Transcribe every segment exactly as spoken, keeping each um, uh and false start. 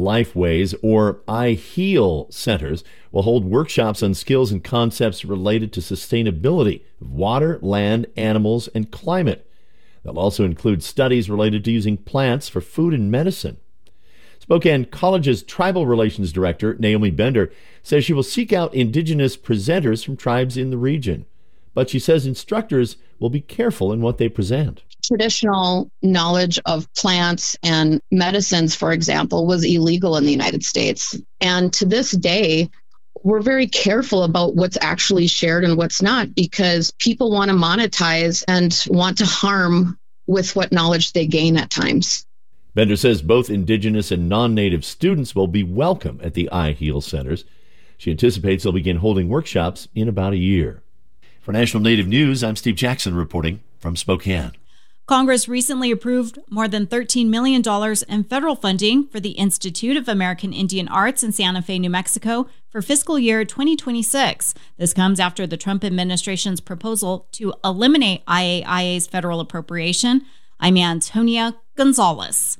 Lifeways, or iHeal centers, will hold workshops on skills and concepts related to sustainability of water, land, animals, and climate. They'll also include studies related to using plants for food and medicine. Spokane College's Tribal Relations Director, Naomi Bender, says she will seek out Indigenous presenters from tribes in the region. But she says instructors will be careful in what they present. Traditional knowledge of plants and medicines, for example, was illegal in the United States. And to this day, we're very careful about what's actually shared and what's not, because people want to monetize and want to harm with what knowledge they gain at times. Bender says both Indigenous and non-Native students will be welcome at the iHeal centers. She anticipates they'll begin holding workshops in about a year. For National Native News, I'm Steve Jackson reporting from Spokane. Congress recently approved more than thirteen million dollars in federal funding for the Institute of American Indian Arts in Santa Fe, New Mexico for fiscal year twenty twenty-six. This comes after the Trump administration's proposal to eliminate I A I A's federal appropriation. I'm Antonia Gonzalez.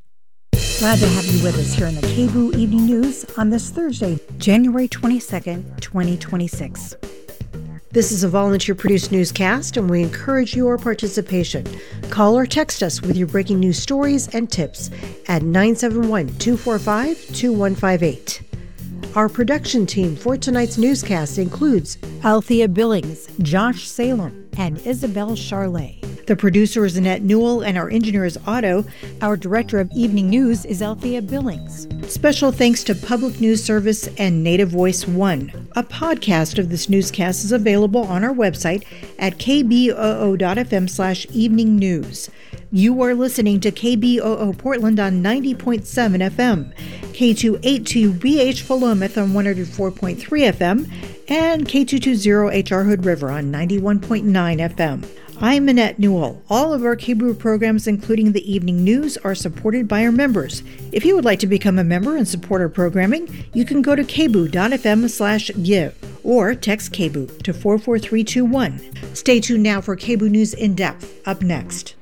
Glad to have you with us here in the K B O O Evening News on this Thursday, January twenty-second, twenty twenty-six. This is a volunteer-produced newscast, and we encourage your participation. Call or text us with your breaking news stories and tips at nine seven one, two four five, two one five eight. Our production team for tonight's newscast includes Althea Billings, Josh Salem, and Isabel Charlet. The producer is Annette Newell, and our engineer is Otto. Our director of evening news is Althea Billings. Special thanks to Public News Service and Native Voice One. A podcast of this newscast is available on our website at k b o o dot f m slash evening news. You are listening to K B O O Portland on ninety point seven F M, K two eighty-two B H Philomath on one oh four point three F M, and K two twenty H R Hood River on ninety-one point nine F M. I'm Annette Newell. All of our K B O O programs, including the evening news, are supported by our members. If you would like to become a member and support our programming, you can go to k b o o dot f m slash give or text K B O O to four four three two one. Stay tuned now for K B O O News in Depth, up next.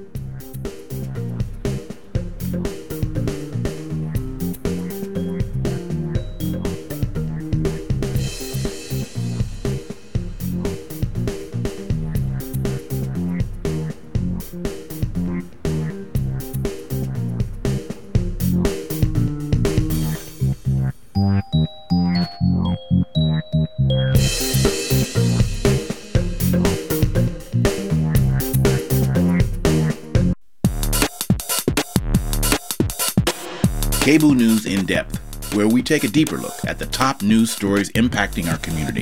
K B O O News in Depth, where we take a deeper look at the top news stories impacting our community.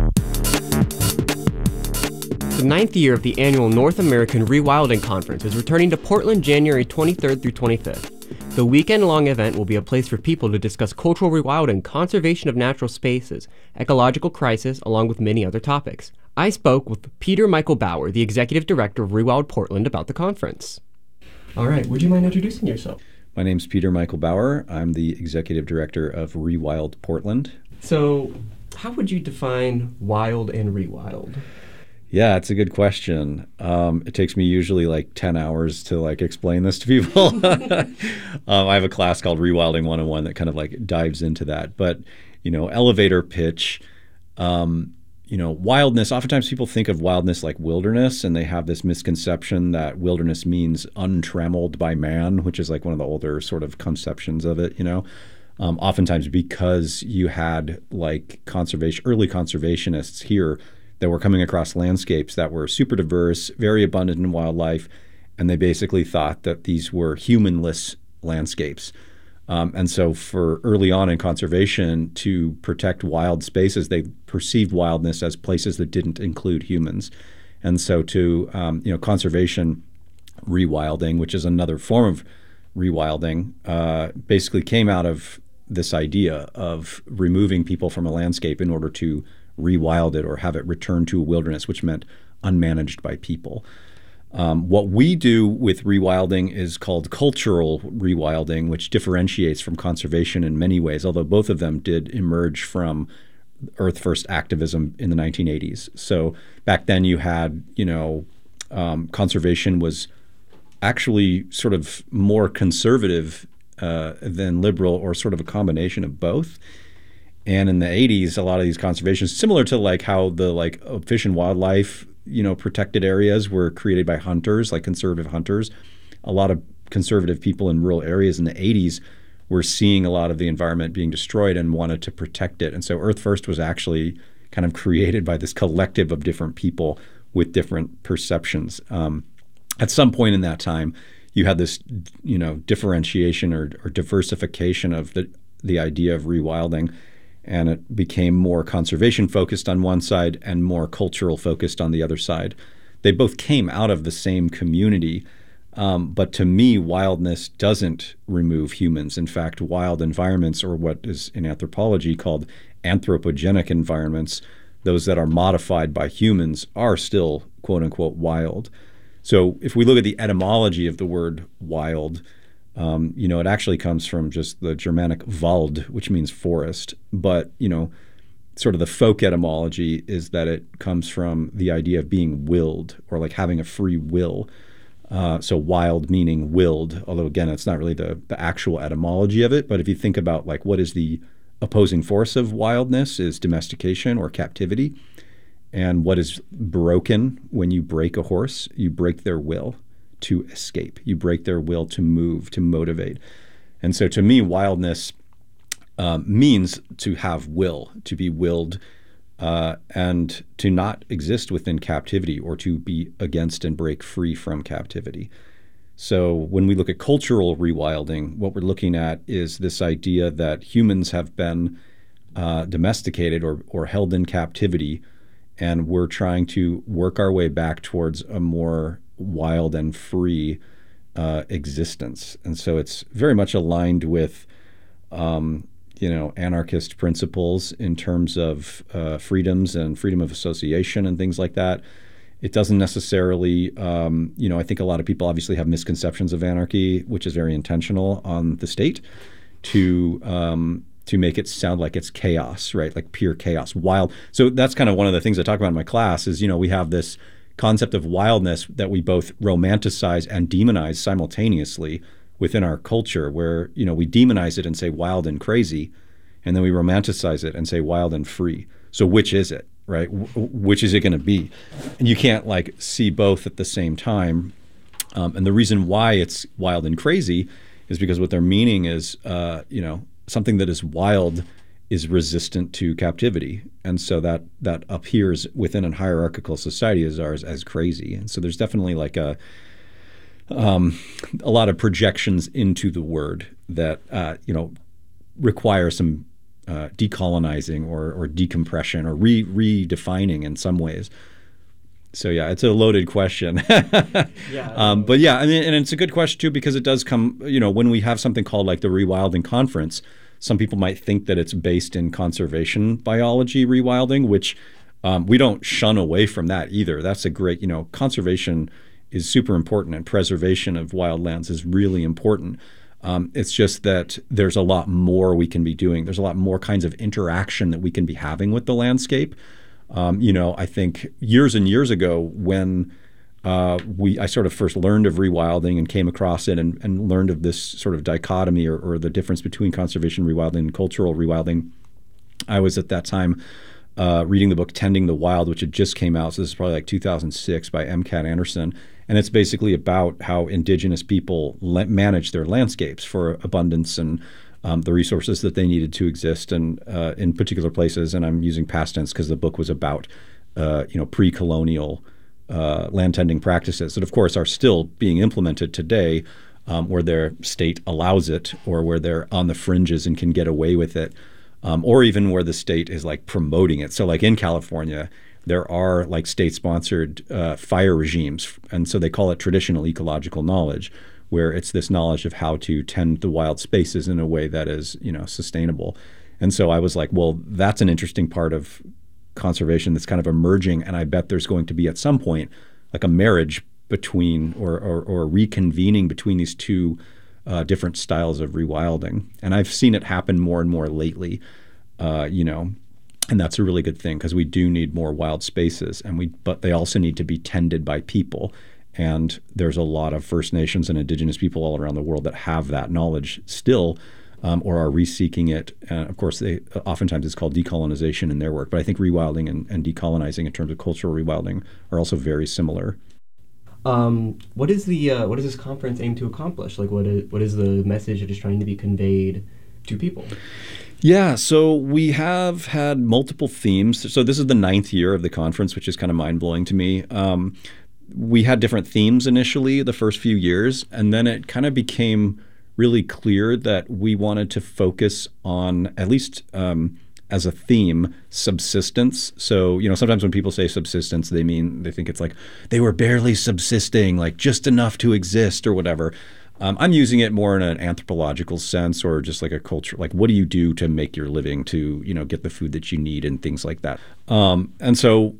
The ninth year of the annual North American Rewilding Conference is returning to Portland January twenty-third through twenty-fifth. The weekend-long event will be a place for people to discuss cultural rewilding, conservation of natural spaces, ecological crisis, along with many other topics. I spoke with Peter Michael Bauer, the Executive Director of Rewild Portland, about the conference. All right, would you mind introducing yourself? My name's Peter Michael Bauer. I'm the Executive Director of Rewild Portland. So, how would you define wild and rewild? Yeah, it's a good question. Um, it takes me usually like ten hours to like explain this to people. um, I have a class called Rewilding one oh one that kind of like dives into that. But, you know, elevator pitch, um, you know, wildness, oftentimes people think of wildness like wilderness, and they have this misconception that wilderness means untrammeled by man, which is like one of the older sort of conceptions of it, you know. Um, oftentimes because you had like conservation, early conservationists here that were coming across landscapes that were super diverse, very abundant in wildlife, and they basically thought that these were humanless landscapes. Um, and so for early on in conservation, to protect wild spaces, they perceived wildness as places that didn't include humans. And so to, um, you know, conservation rewilding, which is another form of rewilding, uh, basically came out of this idea of removing people from a landscape in order to rewild it or have it return to a wilderness, which meant unmanaged by people. Um, what we do with rewilding is called cultural rewilding, which differentiates from conservation in many ways, although both of them did emerge from Earth First activism in the nineteen eighties. So back then you had, you know, um, conservation was actually sort of more conservative uh, than liberal, or sort of a combination of both. And in the eighties, a lot of these conservations, similar to like how the like fish and wildlife, you know, protected areas were created by hunters, like conservative hunters. A lot of conservative people in rural areas in the eighties were seeing a lot of the environment being destroyed and wanted to protect it. And so Earth First was actually kind of created by this collective of different people with different perceptions. Um, at some point in that time, you had this, you know, differentiation or, or diversification of the the idea of rewilding. And it became more conservation focused on one side and more cultural focused on the other side. They both came out of the same community, um, but to me, wildness doesn't remove humans. In fact, wild environments, or what is in anthropology called anthropogenic environments, those that are modified by humans, are still quote unquote wild. So if we look at the etymology of the word wild, Um, you know, it actually comes from just the Germanic Wald, which means forest. But, you know, sort of the folk etymology is that it comes from the idea of being willed, or like having a free will. Uh, so wild meaning willed, although again, it's not really the, the actual etymology of it. But if you think about like what is the opposing force of wildness, is domestication or captivity. And what is broken when you break a horse? You break their will to escape. You break their will to move, to motivate. And so to me, wildness um, means to have will, to be willed, uh, and to not exist within captivity, or to be against and break free from captivity. So when we look at cultural rewilding, what we're looking at is this idea that humans have been uh, domesticated or, or held in captivity, and we're trying to work our way back towards a more wild and free uh, existence. And so it's very much aligned with, um, you know, anarchist principles in terms of uh, freedoms and freedom of association and things like that. It doesn't necessarily, um, you know, I think a lot of people obviously have misconceptions of anarchy, which is very intentional on the state to um, to make it sound like it's chaos, right? Like pure chaos, wild. So that's kind of one of the things I talk about in my class is, you know, we have this concept of wildness that we both romanticize and demonize simultaneously within our culture, where, you know, we demonize it and say wild and crazy, and then we romanticize it and say wild and free. So which is it, right? W- which is it going to be? And you can't like see both at the same time. Um, and the reason why it's wild and crazy is because what they're meaning is, uh, you know, something that is wild is resistant to captivity. And so that that appears within a hierarchical society as ours as crazy. And so there's definitely like a um, a lot of projections into the word that, uh, you know, require some uh, decolonizing or, or decompression or re redefining in some ways. So yeah, it's a loaded question. yeah. Um, but yeah, I mean, and it's a good question too, because it does come, you know, when we have something called like the Rewilding Conference, some people might think that it's based in conservation biology rewilding, which um, we don't shun away from that either. That's a great, you know, conservation is super important, and preservation of wildlands is really important. Um, it's just that there's a lot more we can be doing. There's a lot more kinds of interaction that we can be having with the landscape. Um, you know, I think years and years ago when uh, we I sort of first learned of rewilding and came across it and, and learned of this sort of dichotomy or, or the difference between conservation rewilding and cultural rewilding, I was at that time uh, reading the book Tending the Wild, which had just came out. So this is probably like two thousand six by M. Cat Anderson. And it's basically about how indigenous people la- manage their landscapes for abundance and um, the resources that they needed to exist and uh, in particular places. And I'm using past tense because the book was about, uh, you know, pre-colonial uh, land tending practices that, of course, are still being implemented today, um, where their state allows it or where they're on the fringes and can get away with it, um, or even where the state is like promoting it. So like in California, there are like state-sponsored uh, fire regimes, and so they call it traditional ecological knowledge, where it's this knowledge of how to tend the wild spaces in a way that is, you know, sustainable. And so I was like, well, that's an interesting part of conservation that's kind of emerging, and I bet there's going to be at some point like a marriage between or or, or reconvening between these two uh, different styles of rewilding. And I've seen it happen more and more lately, uh, you know. And that's a really good thing because we do need more wild spaces, and we but they also need to be tended by people. And there's a lot of First Nations and Indigenous people all around the world that have that knowledge still, um, or are reseeking it. And of course, they oftentimes it's called decolonization in their work. But I think rewilding and, and decolonizing in terms of cultural rewilding are also very similar. Um, what is the uh, what does this conference aim to accomplish? Like, what is what is the message that is trying to be conveyed to people? Yeah, so we have had multiple themes. So this is the ninth year of the conference, which is kind of mind-blowing to me. Um, we had different themes initially the first few years, and then it kind of became really clear that we wanted to focus on, at least um, as a theme, subsistence. So, you know, sometimes when people say subsistence, they mean, they think it's like they were barely subsisting, like just enough to exist or whatever. Um, I'm using it more in an anthropological sense, or just like a culture, like what do you do to make your living, to, you know, get the food that you need and things like that. Um, and so,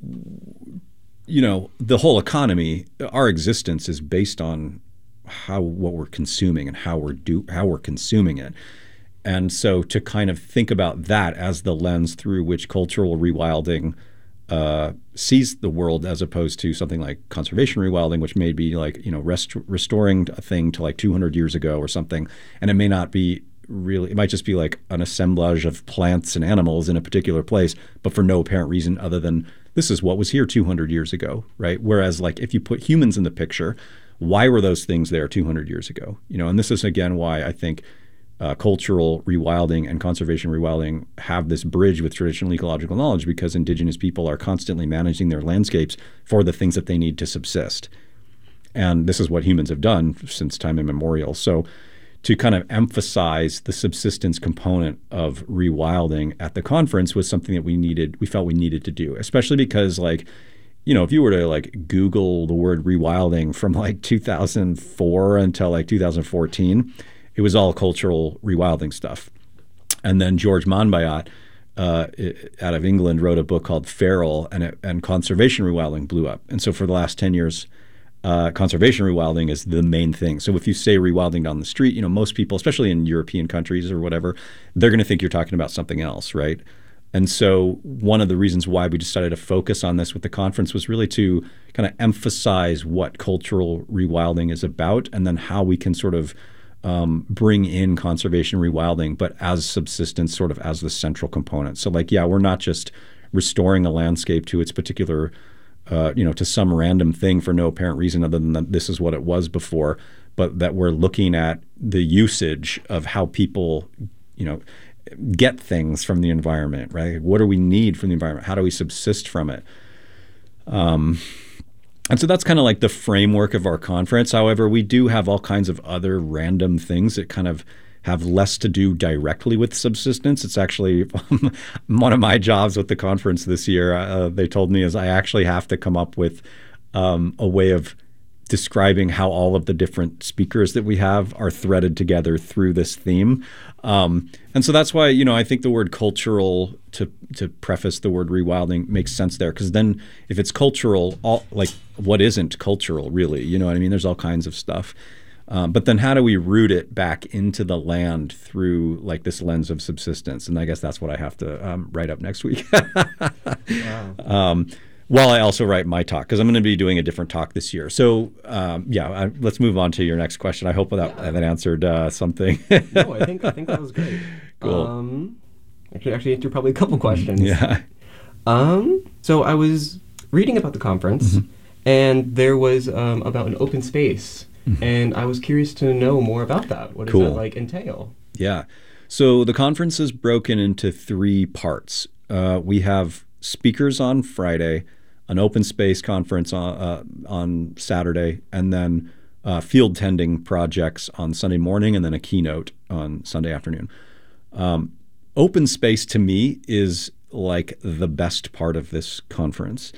you know, the whole economy, our existence is based on how, what we're consuming and how we're do, how we're consuming it. And so to kind of think about that as the lens through which cultural rewilding Uh, sees the world, as opposed to something like conservation rewilding, which may be like, you know, rest- restoring a thing to like two hundred years ago or something. And it may not be really, it might just be like an assemblage of plants and animals in a particular place, but for no apparent reason other than this is what was here two hundred years ago, right? Whereas like if you put humans in the picture, why were those things there two hundred years ago? You know, and this is again why I think Uh, cultural rewilding and conservation rewilding have this bridge with traditional ecological knowledge, because Indigenous people are constantly managing their landscapes for the things that they need to subsist. And this is what humans have done since time immemorial. So to kind of emphasize the subsistence component of rewilding at the conference was something that we needed, we felt we needed to do, especially because like, you know, if you were to like Google the word rewilding from like two thousand four until like two thousand fourteen, it was all cultural rewilding stuff. And then George Monbiot uh, out of England wrote a book called Feral, and, it, and conservation rewilding blew up. And so for the last ten years, uh, conservation rewilding is the main thing. So if you say rewilding down the street, you know, most people, especially in European countries or whatever, they're going to think you're talking about something else, right? And so one of the reasons why we decided to focus on this with the conference was really to kind of emphasize what cultural rewilding is about, and then how we can sort of Um, bring in conservation rewilding, but as subsistence, sort of as the central component. So like, yeah, we're not just restoring a landscape to its particular, uh, you know, to some random thing for no apparent reason other than that this is what it was before, but that we're looking at the usage of how people, you know, get things from the environment, right? What do we need from the environment? How do we subsist from it? Um, And so that's kind of like the framework of our conference. However, we do have all kinds of other random things that kind of have less to do directly with subsistence. It's actually one of my jobs with the conference this year, uh, they told me, is I actually have to come up with um, a way of describing how all of the different speakers that we have are threaded together through this theme. Um, and so that's why, you know, I think the word cultural, to to preface the word rewilding, makes sense there. Because then if it's cultural, all, like what isn't cultural really? You know what I mean? There's all kinds of stuff. Um, but then how do we root it back into the land through like this lens of subsistence? And I guess that's what I have to um, write up next week. Wow. Um, While I also write my talk, because I'm going to be doing a different talk this year. So, um, yeah, I, let's move on to your next question. I hope that yeah. that answered uh, something. No, I think I think that was great. Cool. Um, actually, actually, answered probably a couple questions. Yeah. Um. So I was reading about the conference, mm-hmm. and there was um, about an open space, mm-hmm. and I was curious to know more about that. What does cool. that like entail? Yeah. So the conference is broken into three parts. Uh, we have speakers on Friday, an open space conference on, uh, on Saturday, and then uh, field tending projects on Sunday morning, and then a keynote on Sunday afternoon. Um, open space to me is like the best part of this conference.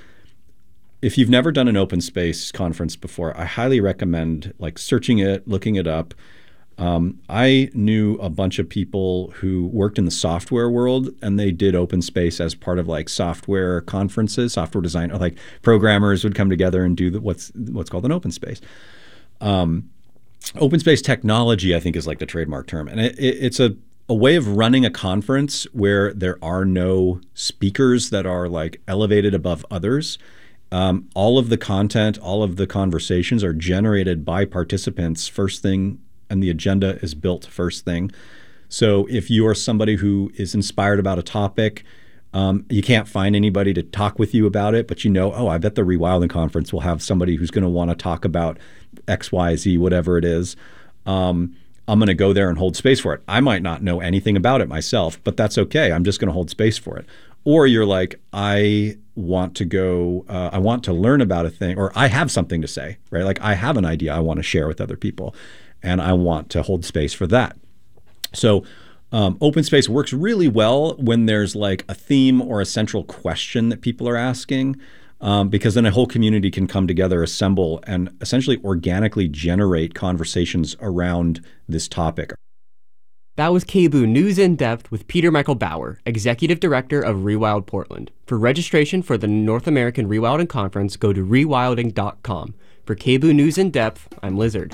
If you've never done an open space conference before, I highly recommend like searching it, looking it up. Um, I knew a bunch of people who worked in the software world, and they did open space as part of like software conferences, software design, or like programmers would come together and do the, what's what's called an open space. Um, open space technology, I think, is like the trademark term, and it, it, it's a a way of running a conference where there are no speakers that are like elevated above others. Um, all of the content, all of the conversations are generated by participants first thing, and the agenda is built first thing. So if you are somebody who is inspired about a topic, um, you can't find anybody to talk with you about it, but you know, oh, I bet the Rewilding Conference will have somebody who's going to want to talk about X, Y, Z, whatever it is. Um, I'm going to go there and hold space for it. I might not know anything about it myself, but that's okay. I'm just going to hold space for it. Or you're like, I want to go, uh, I want to learn about a thing, or I have something to say, right? Like I have an idea I want to share with other people, and I want to hold space for that. So um, open space works really well when there's like a theme or a central question that people are asking, um, because then a whole community can come together, assemble, and essentially organically generate conversations around this topic. That was K B O O News in Depth with Peter Michael Bauer, Executive Director of Rewild Portland. For registration for the North American Rewilding Conference, go to rewilding dot com. For K B O O News in Depth, I'm Lizard.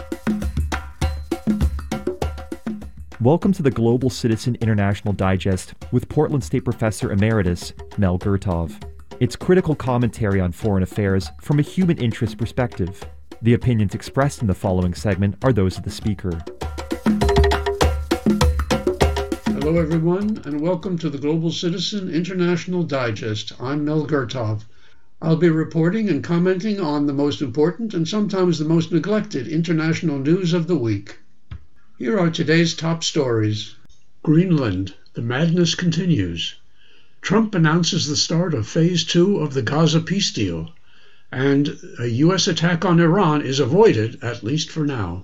Welcome to the Global Citizen International Digest with Portland State Professor Emeritus Mel Gurtov. It's critical commentary on foreign affairs from a human interest perspective. The opinions expressed in the following segment are those of the speaker. Hello, everyone, and welcome to the Global Citizen International Digest. I'm Mel Gurtov. I'll be reporting and commenting on the most important and sometimes the most neglected international news of the week. Here are today's top stories. Greenland, the madness continues. Trump announces the start of phase two of the Gaza peace deal, and a U S attack on Iran is avoided, at least for now.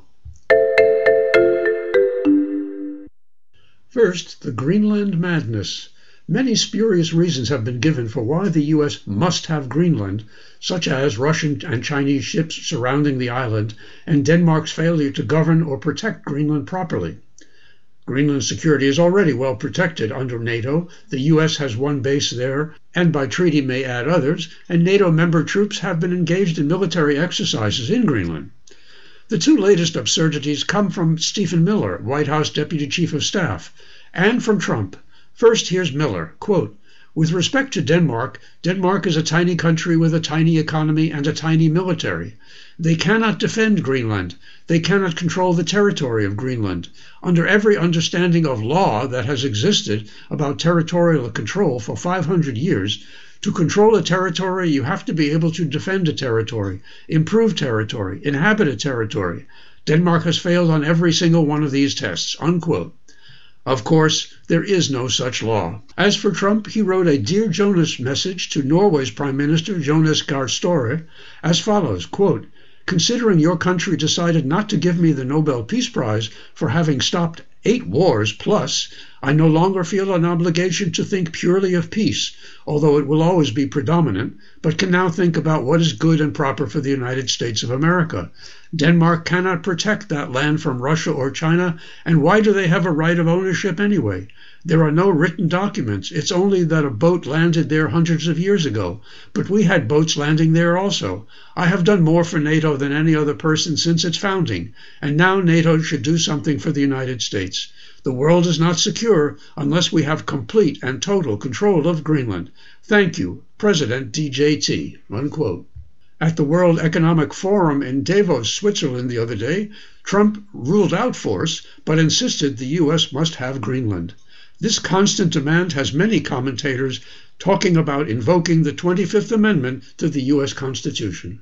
First, the Greenland madness. Many spurious reasons have been given for why the U S must have Greenland, such as Russian and Chinese ships surrounding the island and Denmark's failure to govern or protect Greenland properly. Greenland's security is already well protected under NATO. The U S has one base there, and by treaty may add others, and NATO member troops have been engaged in military exercises in Greenland. The two latest absurdities come from Stephen Miller, White House Deputy Chief of Staff, and from Trump. First, here's Miller, quote, "With respect to Denmark, Denmark is a tiny country with a tiny economy and a tiny military. They cannot defend Greenland. They cannot control the territory of Greenland. Under every understanding of law that has existed about territorial control for five hundred years, to control a territory, you have to be able to defend a territory, improve territory, inhabit a territory. Denmark has failed on every single one of these tests," unquote. Of course, there is no such law. As for Trump, he wrote a Dear Jonas message to Norway's Prime Minister Jonas Gahr Støre as follows, quote, "Considering your country decided not to give me the Nobel Peace Prize for having stopped eight wars plus, I no longer feel an obligation to think purely of peace, although it will always be predominant, but can now think about what is good and proper for the United States of America. Denmark cannot protect that land from Russia or China, and why do they have a right of ownership anyway? There are no written documents. It's only that a boat landed there hundreds of years ago, but we had boats landing there also. I have done more for NATO than any other person since its founding, and now NATO should do something for the United States. The world is not secure unless we have complete and total control of Greenland. Thank you, President D J T," unquote. At the World Economic Forum in Davos, Switzerland the other day, Trump ruled out force, but insisted the U S must have Greenland. This constant demand has many commentators talking about invoking the twenty-fifth Amendment to the U S Constitution.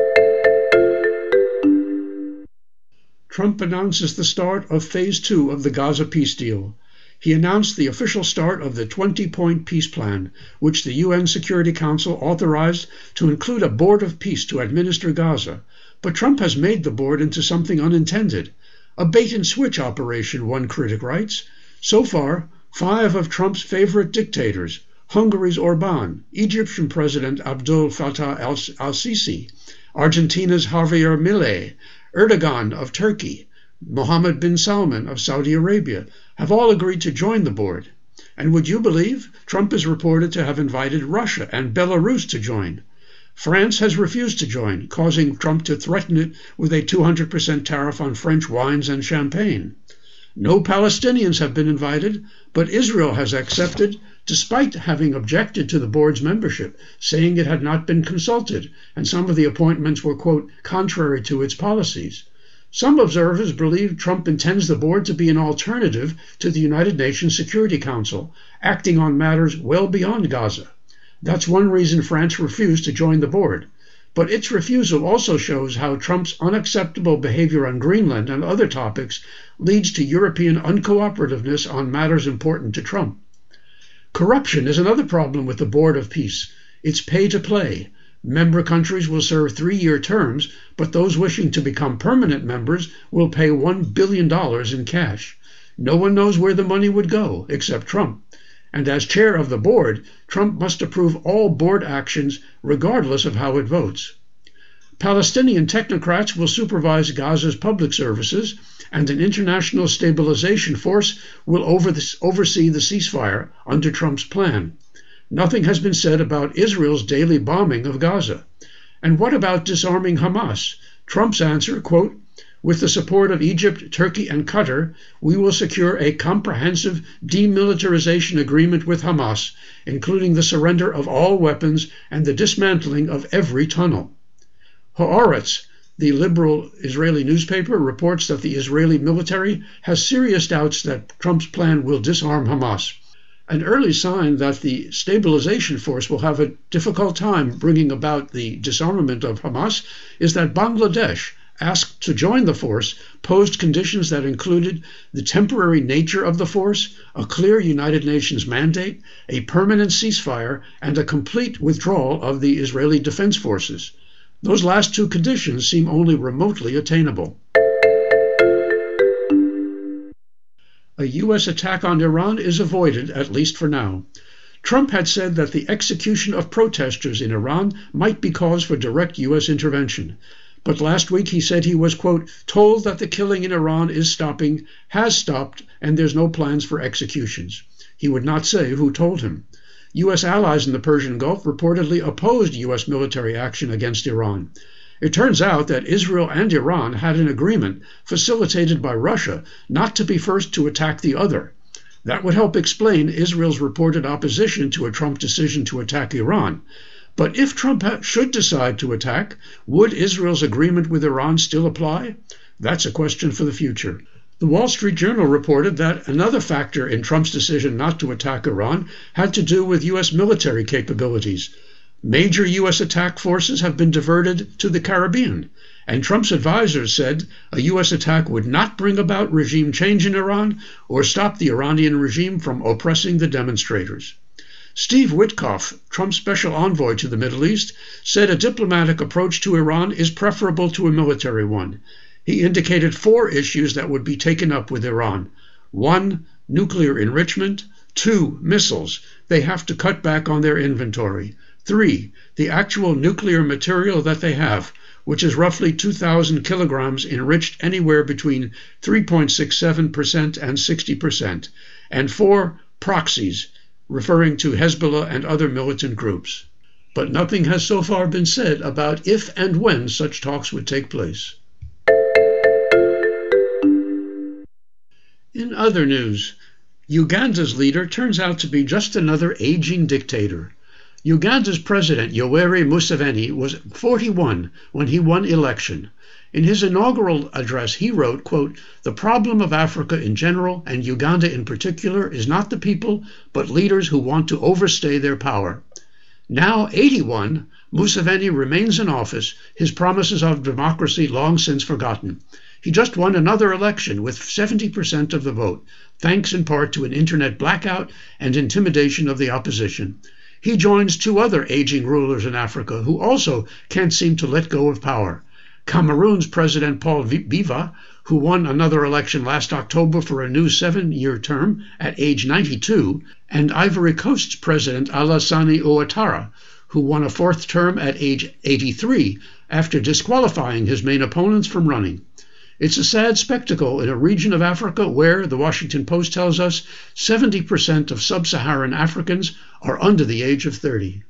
Trump announces the start of phase two of the Gaza peace deal. He announced the official start of the twenty-point peace plan, which the U N Security Council authorized to include a board of peace to administer Gaza. But Trump has made the board into something unintended. A bait-and-switch operation, one critic writes. So far, five of Trump's favorite dictators, Hungary's Orbán, Egyptian President Abdel Fattah al-Sisi, Argentina's Javier Milei, Erdogan of Turkey, Mohammed bin Salman of Saudi Arabia, have all agreed to join the board. And would you believe Trump is reported to have invited Russia and Belarus to join? France has refused to join, causing Trump to threaten it with a two hundred percent tariff on French wines and champagne. No Palestinians have been invited, but Israel has accepted, despite having objected to the board's membership, saying it had not been consulted, and some of the appointments were, quote, contrary to its policies. Some observers believe Trump intends the board to be an alternative to the United Nations Security Council, acting on matters well beyond Gaza. That's one reason France refused to join the board. But its refusal also shows how Trump's unacceptable behavior on Greenland and other topics leads to European uncooperativeness on matters important to Trump. Corruption is another problem with the Board of Peace. It's pay to play. Member countries will serve three-year terms, but those wishing to become permanent members will pay one billion dollars in cash. No one knows where the money would go, except Trump. And as chair of the board, Trump must approve all board actions regardless of how it votes. Palestinian technocrats will supervise Gaza's public services, and an international stabilization force will over this, oversee the ceasefire under Trump's plan. Nothing has been said about Israel's daily bombing of Gaza. And what about disarming Hamas? Trump's answer, quote, with the support of Egypt, Turkey, and Qatar, we will secure a comprehensive demilitarization agreement with Hamas, including the surrender of all weapons and the dismantling of every tunnel. Haaretz, the liberal Israeli newspaper, reports that the Israeli military has serious doubts that Trump's plan will disarm Hamas. An early sign that the stabilization force will have a difficult time bringing about the disarmament of Hamas is that Bangladesh, asked to join the force, posed conditions that included the temporary nature of the force, a clear United Nations mandate, a permanent ceasefire, and a complete withdrawal of the Israeli Defense Forces. Those last two conditions seem only remotely attainable. A U S attack on Iran is avoided, at least for now. Trump had said that the execution of protesters in Iran might be cause for direct U S intervention. But last week he said he was, quote, told that the killing in Iran is stopping, has stopped, and there's no plans for executions. He would not say who told him. U S allies in the Persian Gulf reportedly opposed U S military action against Iran. It turns out that Israel and Iran had an agreement, facilitated by Russia, not to be first to attack the other. That would help explain Israel's reported opposition to a Trump decision to attack Iran. But if Trump should decide to attack, would Israel's agreement with Iran still apply? That's a question for the future. The Wall Street Journal reported that another factor in Trump's decision not to attack Iran had to do with U S military capabilities. Major U S attack forces have been diverted to the Caribbean, and Trump's advisors said a U S attack would not bring about regime change in Iran or stop the Iranian regime from oppressing the demonstrators. Steve Witkoff, Trump's special envoy to the Middle East, said a diplomatic approach to Iran is preferable to a military one. He indicated four issues that would be taken up with Iran. One, nuclear enrichment. Two, missiles. They have to cut back on their inventory. Three, the actual nuclear material that they have, which is roughly two thousand kilograms enriched anywhere between three point six seven percent and sixty percent. And four, proxies, referring to Hezbollah and other militant groups. But nothing has so far been said about if and when such talks would take place. In other news, Uganda's leader turns out to be just another aging dictator. Uganda's president, Yoweri Museveni, was forty-one when he won election. In his inaugural address, he wrote, quote, the problem of Africa in general, and Uganda in particular, is not the people, but leaders who want to overstay their power. Now eighty-one, Museveni remains in office, his promises of democracy long since forgotten. He just won another election with seventy percent of the vote, thanks in part to an internet blackout and intimidation of the opposition. He joins two other aging rulers in Africa who also can't seem to let go of power. Cameroon's President Paul Biya, who won another election last October for a new seven-year term at age ninety-two, and Ivory Coast's President Alassane Ouattara, who won a fourth term at age eighty-three after disqualifying his main opponents from running. It's a sad spectacle in a region of Africa where, the Washington Post tells us, seventy percent of sub-Saharan Africans are under the age of thirty.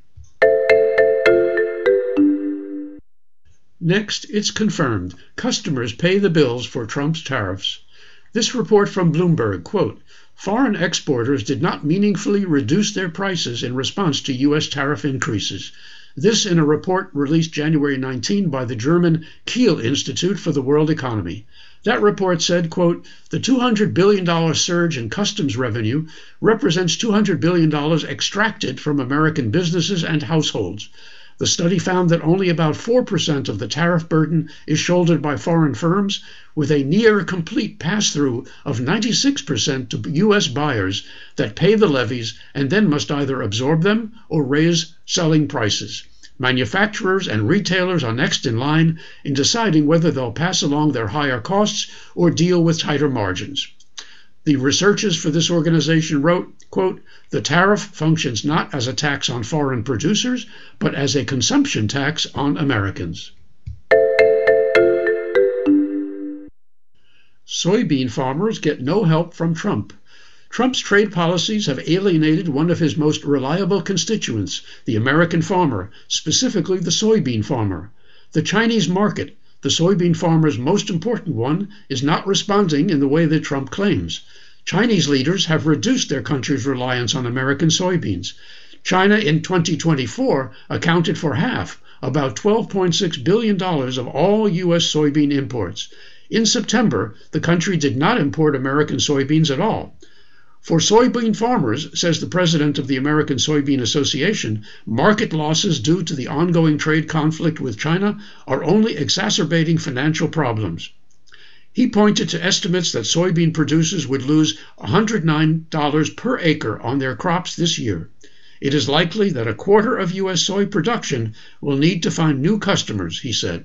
Next, it's confirmed. Customers pay the bills for Trump's tariffs. This report from Bloomberg, quote, foreign exporters did not meaningfully reduce their prices in response to U S tariff increases. This in a report released January nineteenth by the German Kiel Institute for the World Economy. That report said, quote, the two hundred billion dollars surge in customs revenue represents two hundred billion dollars extracted from American businesses and households. The study found that only about four percent of the tariff burden is shouldered by foreign firms, with a near-complete pass-through of ninety-six percent to U S buyers that pay the levies and then must either absorb them or raise selling prices. Manufacturers and retailers are next in line in deciding whether they'll pass along their higher costs or deal with tighter margins. The researchers for this organization wrote, quote, the tariff functions not as a tax on foreign producers, but as a consumption tax on Americans. Soybean farmers get no help from Trump. Trump's trade policies have alienated one of his most reliable constituents, the American farmer, specifically the soybean farmer. The Chinese market, the soybean farmer's most important one, is not responding in the way that Trump claims. Chinese leaders have reduced their country's reliance on American soybeans. China in twenty twenty-four accounted for half, about twelve point six billion dollars of all U S soybean imports. In September, the country did not import American soybeans at all. For soybean farmers, says the president of the American Soybean Association, market losses due to the ongoing trade conflict with China are only exacerbating financial problems. He pointed to estimates that soybean producers would lose one hundred nine dollars per acre on their crops this year. It is likely that a quarter of U S soy production will need to find new customers, he said.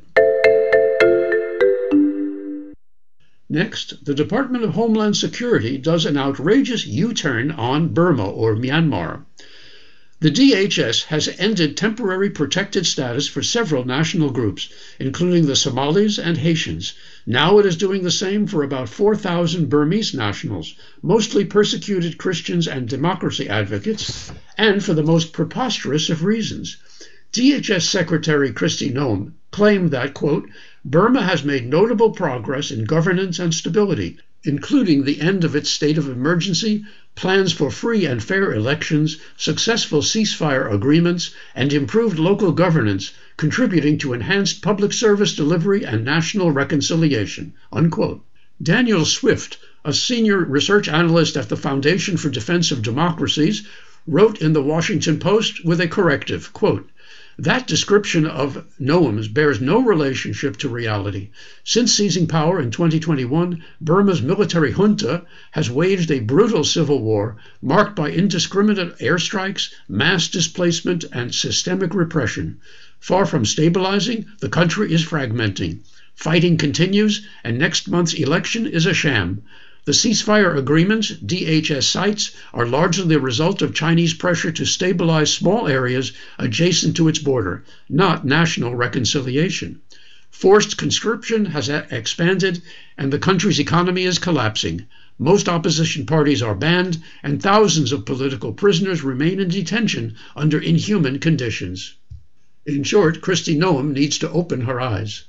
Next, the Department of Homeland Security does an outrageous U-turn on Burma or Myanmar. The D H S has ended temporary protected status for several national groups, including the Somalis and Haitians. Now it is doing the same for about four thousand Burmese nationals, mostly persecuted Christians and democracy advocates, and for the most preposterous of reasons. D H S Secretary Kristi Noem claimed that, quote, Burma has made notable progress in governance and stability, including the end of its state of emergency, plans for free and fair elections, successful ceasefire agreements, and improved local governance, contributing to enhanced public service delivery and national reconciliation, unquote. Daniel Swift, a senior research analyst at the Foundation for Defense of Democracies, wrote in the Washington Post with a corrective, quote, that description of Noem's bears no relationship to reality. Since seizing power in twenty twenty-one, Burma's military junta has waged a brutal civil war marked by indiscriminate airstrikes, mass displacement, and systemic repression. Far from stabilizing, the country is fragmenting. Fighting continues, and next month's election is a sham. The ceasefire agreements, D H S cites, are largely the result of Chinese pressure to stabilize small areas adjacent to its border, not national reconciliation. Forced conscription has expanded, and the country's economy is collapsing. Most opposition parties are banned, and thousands of political prisoners remain in detention under inhuman conditions. In short, Kristi Noem needs to open her eyes.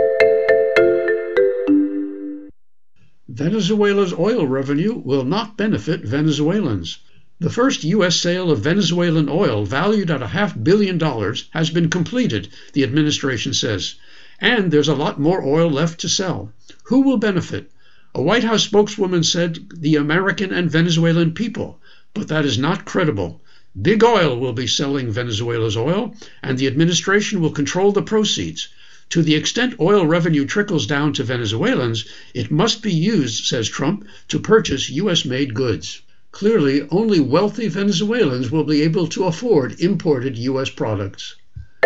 Venezuela's oil revenue will not benefit Venezuelans. The first U S sale of Venezuelan oil valued at a half billion dollars has been completed, the administration says, and there's a lot more oil left to sell. Who will benefit? A White House spokeswoman said the American and Venezuelan people, but that is not credible. Big Oil will be selling Venezuela's oil, and the administration will control the proceeds. To the extent oil revenue trickles down to Venezuelans, it must be used, says Trump, to purchase U S-made goods. Clearly, only wealthy Venezuelans will be able to afford imported U S products.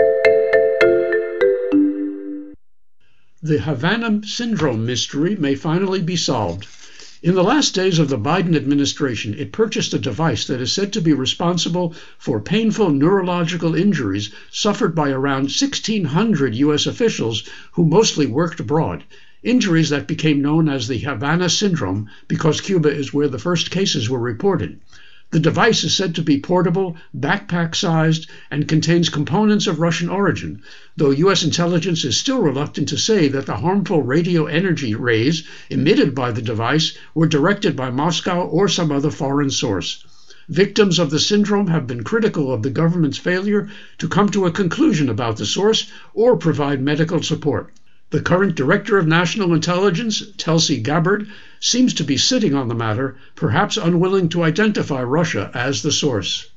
The Havana Syndrome mystery may finally be solved. In the last days of the Biden administration, it purchased a device that is said to be responsible for painful neurological injuries suffered by around sixteen hundred U S officials who mostly worked abroad, injuries that became known as the Havana Syndrome because Cuba is where the first cases were reported. The device is said to be portable, backpack-sized, and contains components of Russian origin, though U S intelligence is still reluctant to say that the harmful radio energy rays emitted by the device were directed by Moscow or some other foreign source. Victims of the syndrome have been critical of the government's failure to come to a conclusion about the source or provide medical support. The current Director of National Intelligence, Tulsi Gabbard, seems to be sitting on the matter, perhaps unwilling to identify Russia as the source.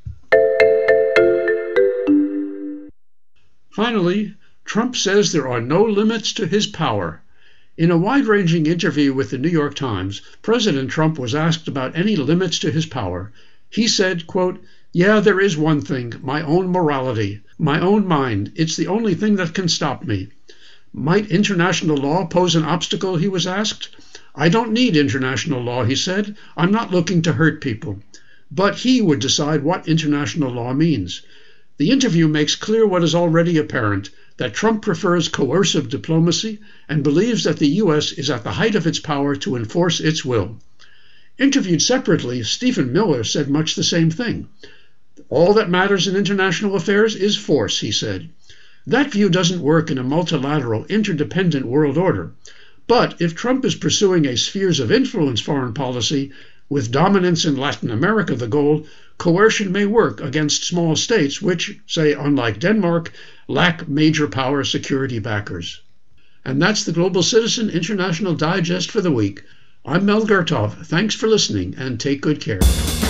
Finally, Trump says there are no limits to his power. In a wide-ranging interview with the New York Times, President Trump was asked about any limits to his power. He said, quote, "Yeah, there is one thing, my own morality, my own mind. It's the only thing that can stop me." Might international law pose an obstacle, he was asked. "I don't need international law," he said. "I'm not looking to hurt people." But he would decide what international law means. The interview makes clear what is already apparent, that Trump prefers coercive diplomacy and believes that the U S is at the height of its power to enforce its will. Interviewed separately, Stephen Miller said much the same thing. "All that matters in international affairs is force," he said. That view doesn't work in a multilateral, interdependent world order. But if Trump is pursuing a spheres of influence foreign policy, with dominance in Latin America the goal, coercion may work against small states which, say, unlike Denmark, lack major power security backers. And that's the Global Citizen International Digest for the week. I'm Mel Gertov. Thanks for listening, and take good care.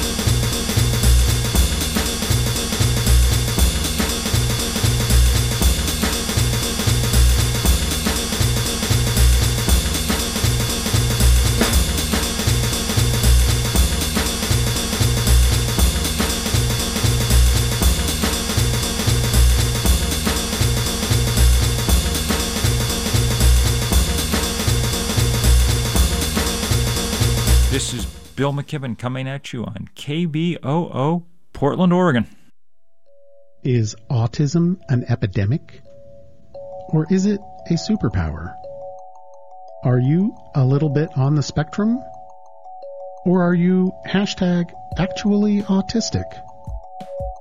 This is Bill McKibben coming at you on K B O O, Portland, Oregon. Is autism an epidemic? Or is it a superpower? Are you a little bit on the spectrum? Or are you hashtag actually autistic?